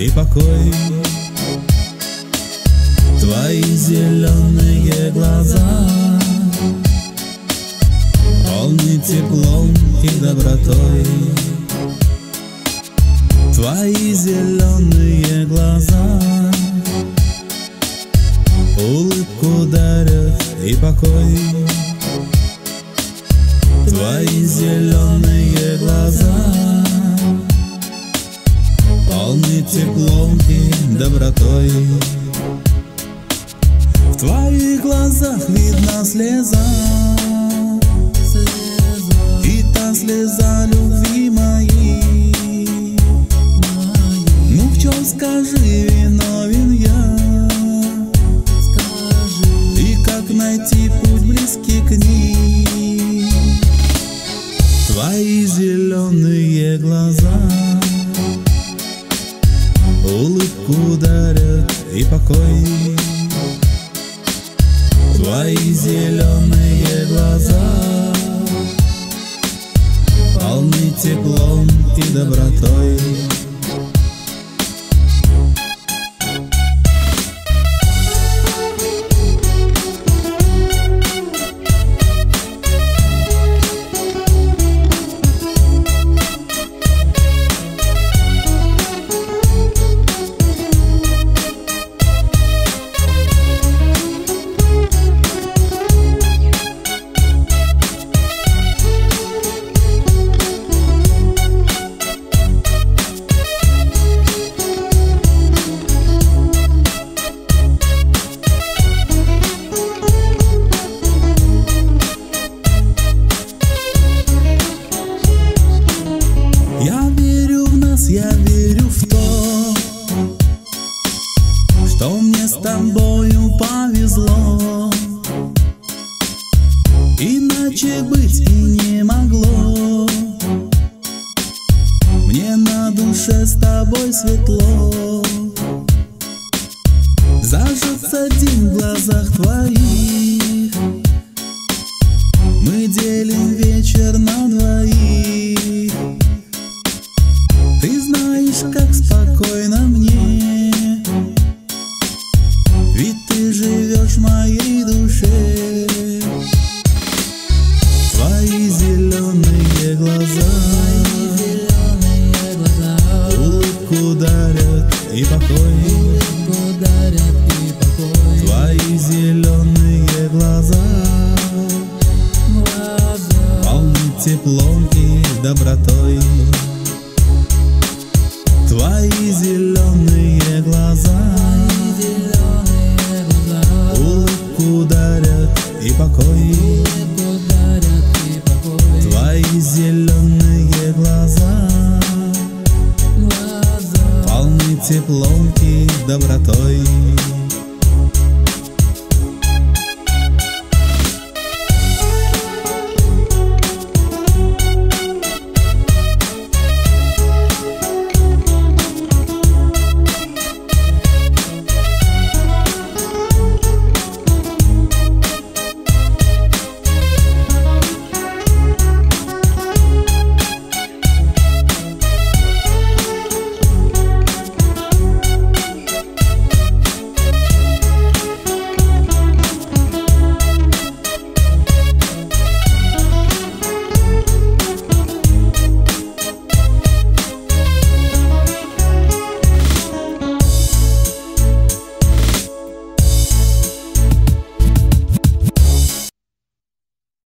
и покой. Твои зеленые глаза полны теплом и добротой. Твои зеленые глаза улыбку дарят и покой. Твои зеленые глаза полны теплом и добротой. В твоих глазах видна слеза, и та слеза любви моей. Ну в чем, скажи, виновен я? И как найти путь близкий к ней? Твои зеленые глаза улыбку дарят и покой. Твои зеленые глаза полны теплом и добротой. Я верю в то, что мне с тобою повезло, иначе быть и не могло. Мне на душе с тобой светло, зажжется день в глазах твоих. Мы делим вечер на двоих. Ты знаешь, как спокойно мне, ведь ты живешь в моей душе. Твои зеленые глаза улыбку дарят и покой. Твои зеленые глаза полны теплом и добротой. Твои зеленые глаза улыбку дарят и покой. Твои зеленые глаза полны теплом и добротой.